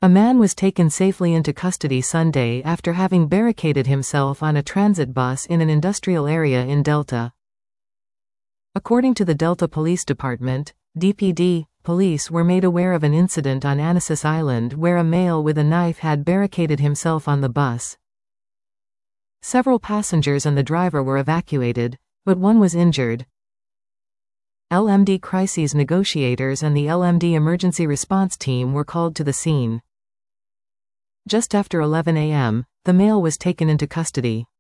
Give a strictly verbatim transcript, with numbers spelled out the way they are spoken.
A man was taken safely into custody Sunday after having barricaded himself on a transit bus in an industrial area in Delta. According to the Delta Police Department, D P D, police were made aware of an incident on Anasis Island where a male with a knife had barricaded himself on the bus. Several passengers and the driver were evacuated, but one was injured. L M D crises negotiators and the L M D emergency response team were called to the scene. Just after eleven a m, the male was taken into custody.